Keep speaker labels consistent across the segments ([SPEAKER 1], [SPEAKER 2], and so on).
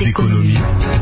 [SPEAKER 1] d'économie.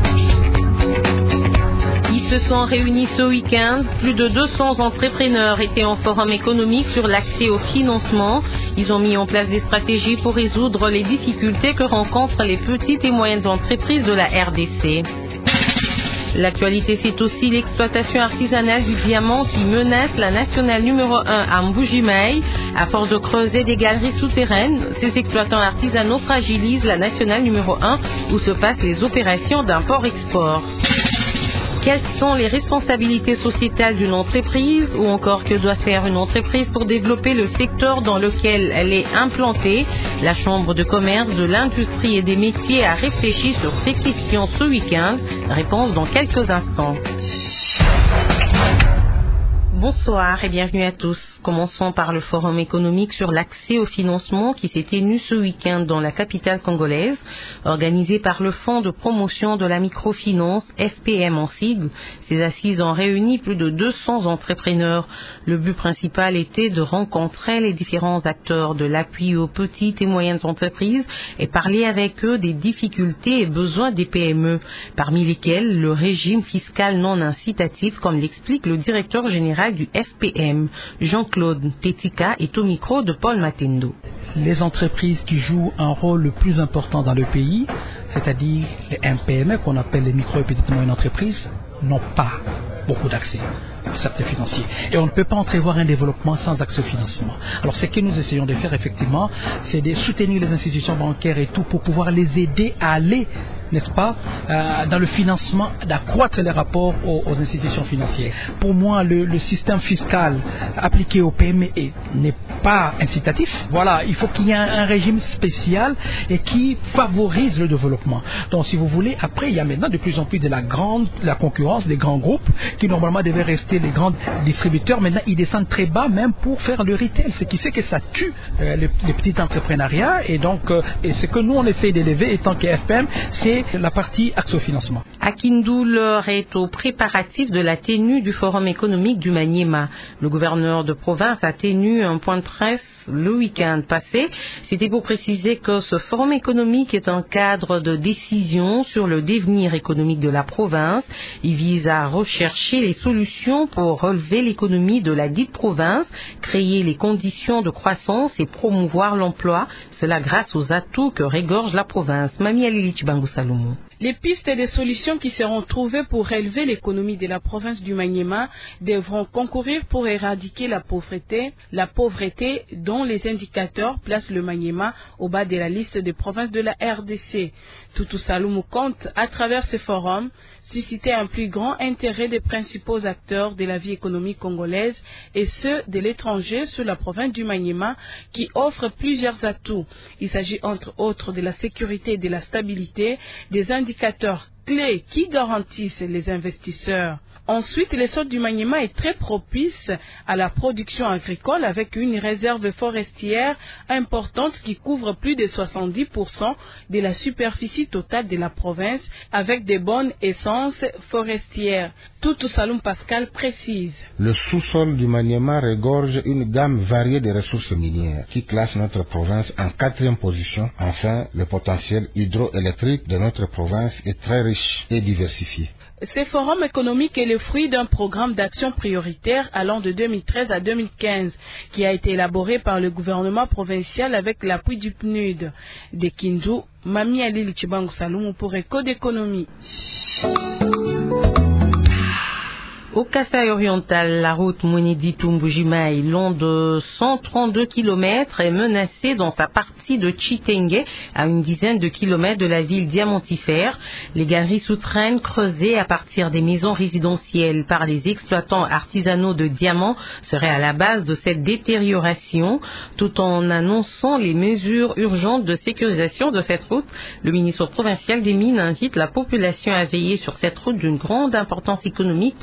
[SPEAKER 2] Ils se sont réunis ce week-end. Plus de 200 entrepreneurs étaient en forum économique sur l'accès au financement. Ils ont mis en place des stratégies pour résoudre les difficultés que rencontrent les petites et moyennes entreprises de la RDC. L'actualité, c'est aussi l'exploitation artisanale du diamant qui menace la nationale numéro 1 à Mbuji-Mayi. À force de creuser des galeries souterraines, ces exploitants artisanaux fragilisent la nationale numéro 1 où se passent les opérations d'import-export. Quelles sont les responsabilités sociétales d'une entreprise ou encore que doit faire une entreprise pour développer le secteur dans lequel elle est implantée? La Chambre de commerce, de l'industrie et des métiers a réfléchi sur ces questions ce week-end. Réponse dans quelques instants. Bonsoir et bienvenue à tous. Commençons par le forum économique sur l'accès au financement qui s'est tenu ce week-end dans la capitale congolaise, organisé par le Fonds de promotion de la microfinance, FPM en sigle. Ces assises ont réuni plus de 200 entrepreneurs. Le but principal était de rencontrer les différents acteurs de l'appui aux petites et moyennes entreprises et parler avec eux des difficultés et besoins des PME, parmi lesquels le régime fiscal non incitatif, comme l'explique le directeur général du FPM, Jean-Claude Tetika, est au micro de Paul Matendo.
[SPEAKER 3] Les entreprises qui jouent un rôle le plus important dans le pays, c'est-à-dire les MPME, qu'on appelle les micro et petites moyennes entreprises, n'ont pas beaucoup d'accès au secteur financier. Et on ne peut pas entrevoir un développement sans accès au financement. Alors ce que nous essayons de faire effectivement, c'est de soutenir les institutions bancaires et tout pour pouvoir les aider à aller, n'est-ce pas, dans le financement, d'accroître les rapports aux institutions financières. Pour moi, le système fiscal appliqué aux PME n'est pas incitatif. Voilà, il faut qu'il y ait un régime spécial et qui favorise le développement. Donc, si vous voulez, après, il y a maintenant de plus en plus de la concurrence des grands groupes qui normalement devaient rester les grands distributeurs. Maintenant, ils descendent très bas même pour faire le retail, ce qui fait que ça tue les petits entrepreneuriats. Et donc, et ce que nous, on essaie d'élever étant que FPM, c'est la partie accès au financement.
[SPEAKER 2] À Kindu, l'heure est au préparatif de la tenue du Forum économique du Maniema. Le gouverneur de province a tenu un point de presse le week-end passé. C'était pour préciser que ce Forum économique est un cadre de décision sur le devenir économique de la province. Il vise à rechercher les solutions pour relever l'économie de la dite province, créer les conditions de croissance et promouvoir l'emploi. Cela grâce aux atouts que régorge la province. Mami Alilich Bangou Salomon.
[SPEAKER 4] Les pistes et des solutions qui seront trouvées pour relever l'économie de la province du Maniema devront concourir pour éradiquer la pauvreté dont les indicateurs placent le Maniema au bas de la liste des provinces de la RDC. Tutu Saloumou compte, à travers ce forum, susciter un plus grand intérêt des principaux acteurs de la vie économique congolaise et ceux de l'étranger sur la province du Maniema qui offre plusieurs atouts. Il s'agit entre autres de la sécurité et de la stabilité, des indicateurs clés qui garantissent les investisseurs. Ensuite, le sol du Maniema est très propice à la production agricole avec une réserve forestière importante qui couvre plus de 70% de la superficie totale de la province avec de bonnes essences forestières. Tutu Saloum Pascal précise.
[SPEAKER 5] Le sous-sol du Maniema regorge une gamme variée de ressources minières qui classe notre province en 4e position. Enfin, le potentiel hydroélectrique de notre province est très riche et diversifié.
[SPEAKER 4] Ce forum économique est le fruit d'un programme d'action prioritaire allant de 2013 à 2015 qui a été élaboré par le gouvernement provincial avec l'appui du PNUD. De Kindu, Mami Alili Chibangu Saloum pour Éco d'économie.
[SPEAKER 2] Au Kasaï oriental, la route Mweneditu-Mbuji-Mayi, long de 132 km, est menacée dans sa partie de Chitenge, à une dizaine de kilomètres de la ville diamantifère. Les galeries souterraines creusées à partir des maisons résidentielles par les exploitants artisanaux de diamants seraient à la base de cette détérioration. Tout en annonçant les mesures urgentes de sécurisation de cette route, le ministre provincial des Mines invite la population à veiller sur cette route d'une grande importance économique pour la province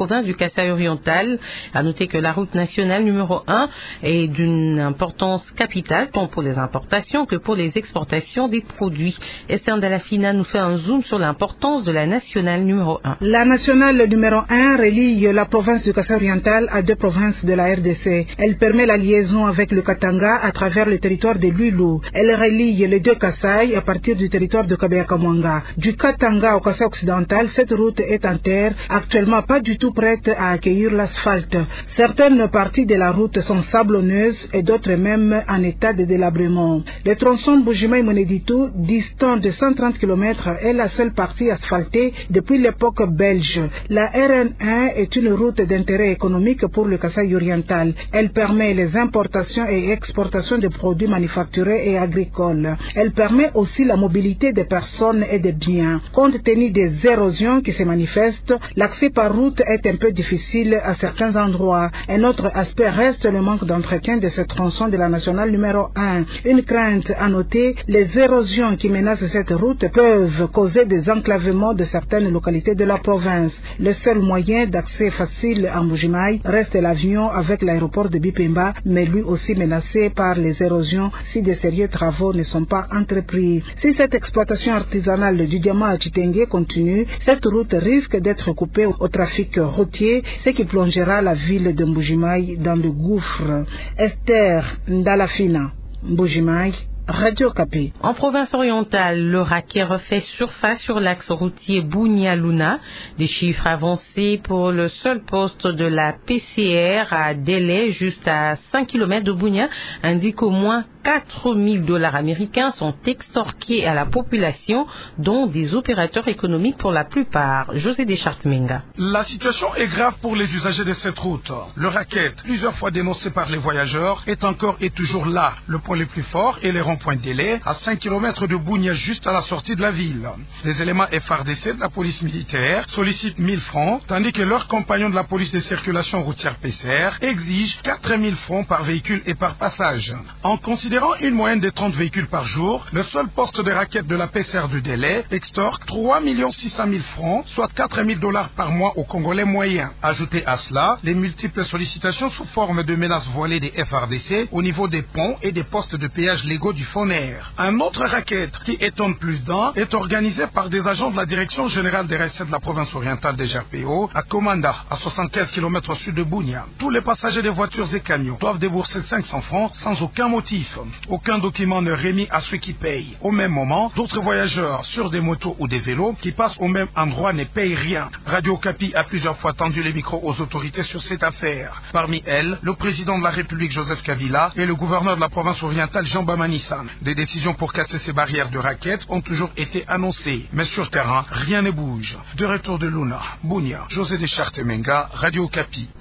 [SPEAKER 2] province du Kasaï oriental. À noter que la route nationale numéro 1 est d'une importance capitale tant pour les importations que pour les exportations des produits. Esther Ndalafina nous fait un zoom sur l'importance de la nationale numéro 1.
[SPEAKER 1] La nationale numéro 1 relie la province du Kasaï oriental à 2 provinces de la RDC. Elle permet la liaison avec le Katanga à travers le territoire de Luilou. Elle relie les 2 Kasaï à partir du territoire de Kabeya-Kamwanga. Du Katanga au Kasaï occidental, cette route est en terre, actuellement pas du tout prête à accueillir l'asphalte. Certaines parties de la route sont sablonneuses et d'autres même en état de délabrement. Le tronçon Mbujimayi-Moneditu, distant de 130 km, est la seule partie asphaltée depuis l'époque belge. La RN1 est une route d'intérêt économique pour le Kasaï oriental. Elle permet les importations et exportations de produits manufacturés et agricoles. Elle permet aussi la mobilité des personnes et des biens. Compte tenu des érosions qui se manifestent, l'accès par route est un peu difficile à certains endroits. Un autre aspect reste le manque d'entretien de ce tronçon de la nationale numéro 1. Une crainte à noter, les érosions qui menacent cette route peuvent causer des enclavements de certaines localités de la province. Le seul moyen d'accès facile à Mbujimayi reste l'avion avec l'aéroport de Bipemba, mais lui aussi menacé par les érosions si de sérieux travaux ne sont pas entrepris. Si cette exploitation artisanale du diamant à Chitenge continue, cette route risque d'être coupée au trafic routier, ce qui plongera la ville de Mbujimayi dans le gouffre. Esther Ndalafina, Mbujimayi, Radio Kapi.
[SPEAKER 2] En province orientale, le racket refait surface sur l'axe routier Bunia-Luna. Des chiffres avancés pour le seul poste de la PCR à Délai, juste à 5 km de Bunia, indiquent au moins $4,000 américains sont extorqués à la population, dont des opérateurs économiques pour la plupart. José Deschartes-Menga.
[SPEAKER 6] La situation est grave pour les usagers de cette route. Le racket, plusieurs fois dénoncé par les voyageurs, est encore et toujours là. Le point le plus fort est les ronds-points de Délai, à 5 km de Bunia, juste à la sortie de la ville. Des éléments FRDC de la police militaire sollicitent 1 000 francs, tandis que leurs compagnons de la police de circulation routière PCR exigent 4 000 francs par véhicule et par passage. En considérant une moyenne de 30 véhicules par jour, le seul poste de raquette de la PCR du Délai extorque 3 600 000 francs, soit $4,000 par mois aux Congolais moyens. Ajoutez à cela les multiples sollicitations sous forme de menaces voilées des FRDC au niveau des ponts et des postes de péage légaux du FONER. Un autre racket qui étonne plus d'un est organisé par des agents de la Direction générale des recettes de la province orientale des GRPO à Komanda, à 75 km au sud de Bunia. Tous les passagers des voitures et camions doivent débourser 500 francs sans aucun motif. Aucun document n'est remis à ceux qui payent. Au même moment, d'autres voyageurs sur des motos ou des vélos qui passent au même endroit ne payent rien. Radio Kapi a plusieurs fois tendu les micros aux autorités sur cette affaire. Parmi elles, le président de la République Joseph Kabila et le gouverneur de la province orientale Jean Bamanissan. Des décisions pour casser ces barrières de raquettes ont toujours été annoncées. Mais sur terrain, rien ne bouge. De retour de Luna, Bunia, José Deschartes-Menga, Radio Kapi.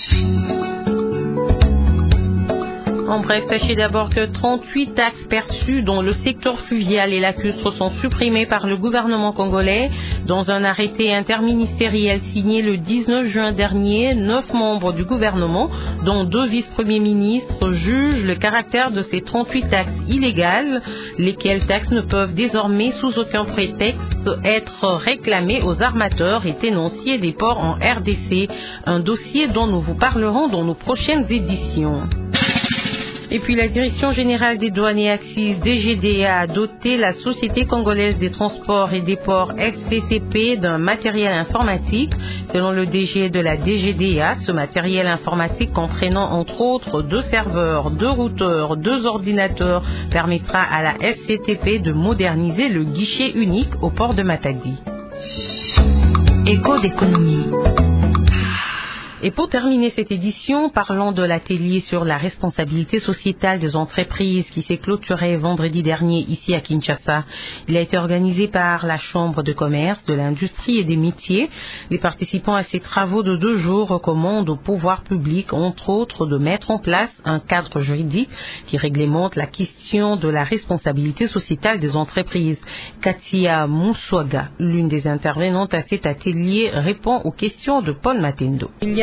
[SPEAKER 2] En bref, sachez d'abord que 38 taxes perçues dont le secteur fluvial et lacustre sont supprimées par le gouvernement congolais. Dans un arrêté interministériel signé le 19 juin dernier, 9 membres du gouvernement, dont 2 vice-premiers ministres, jugent le caractère de ces 38 taxes illégales, lesquelles taxes ne peuvent désormais sous aucun prétexte être réclamées aux armateurs et tenanciers des ports en RDC. Un dossier dont nous vous parlerons dans nos prochaines éditions. Et puis la Direction générale des douanes et accises DGDA a doté la Société congolaise des transports et des ports SCTP d'un matériel informatique. Selon le DG de la DGDA, ce matériel informatique comprenant entre autres 2 serveurs, 2 routeurs, 2 ordinateurs permettra à la SCTP de moderniser le guichet unique au port de Matadi.
[SPEAKER 7] Écho d'économie.
[SPEAKER 2] Et pour terminer cette édition, parlons de l'atelier sur la responsabilité sociétale des entreprises qui s'est clôturé vendredi dernier ici à Kinshasa. Il a été organisé par la Chambre de commerce, de l'industrie et des métiers. Les participants à ces travaux de 2 jours recommandent au pouvoir public, entre autres, de mettre en place un cadre juridique qui réglemente la question de la responsabilité sociétale des entreprises. Katia Moussouaga, l'une des intervenantes à cet atelier, répond aux questions de Paul Matendo.
[SPEAKER 4] Il y a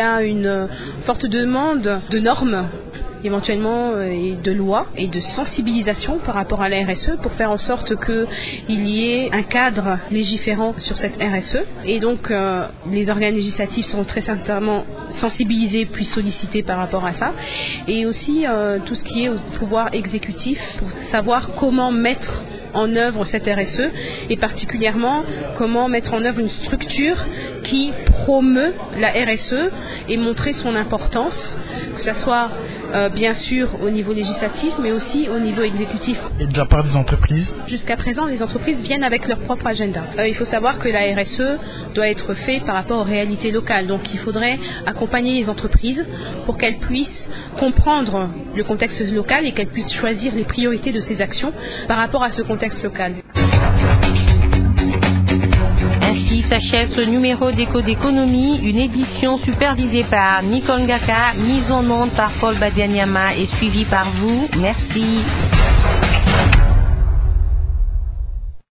[SPEAKER 8] a une forte demande de normes, éventuellement et de lois et de sensibilisation par rapport à la RSE pour faire en sorte qu'il y ait un cadre légiférant sur cette RSE. Et donc les organes législatifs sont très sincèrement sensibilisés puis sollicités par rapport à ça. Et aussi tout ce qui est au pouvoir exécutif pour savoir comment mettre en œuvre cette RSE et particulièrement comment mettre en œuvre une structure qui promeut la RSE et montrer son importance, que ce soit bien sûr au niveau législatif mais aussi au niveau exécutif.
[SPEAKER 3] Et de la part des entreprises?
[SPEAKER 8] Jusqu'à présent, les entreprises viennent avec leur propre agenda. Il faut savoir que la RSE doit être faite par rapport aux réalités locales. Donc il faudrait accompagner les entreprises pour qu'elles puissent comprendre le contexte local et qu'elles puissent choisir les priorités de ces actions par rapport à ce contexte local.
[SPEAKER 2] Ainsi s'achève ce numéro d'Écho d'économie, une édition supervisée par Nicole Ngaka, mise en onde par Paul Badianyama et suivie par vous. Merci.